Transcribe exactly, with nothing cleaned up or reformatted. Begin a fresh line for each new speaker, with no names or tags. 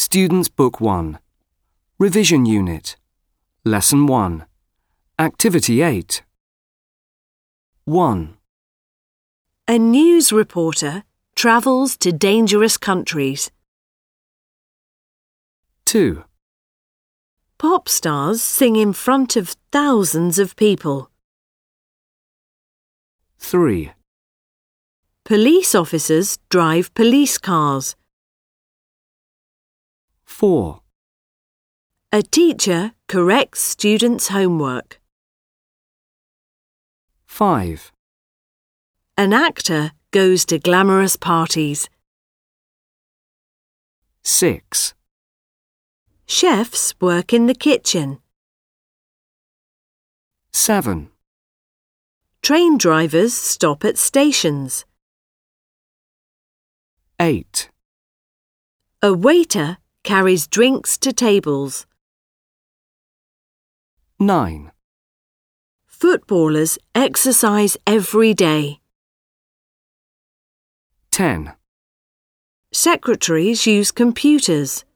Students Book one. Revision Unit. Lesson one. Activity eight. one.
A news reporter travels to dangerous countries.
two.
Pop stars sing in front of thousands of people.
three.
Police officers drive police cars.
four.
A teacher corrects students' homework.
five.
An actor goes to glamorous parties.
six.
Chefs work in the kitchen.
seven.
Train drivers stop at stations.
eight.
A waiter carries drinks to tables.
nine.
Footballers exercise every day.
ten.
Secretaries use computers.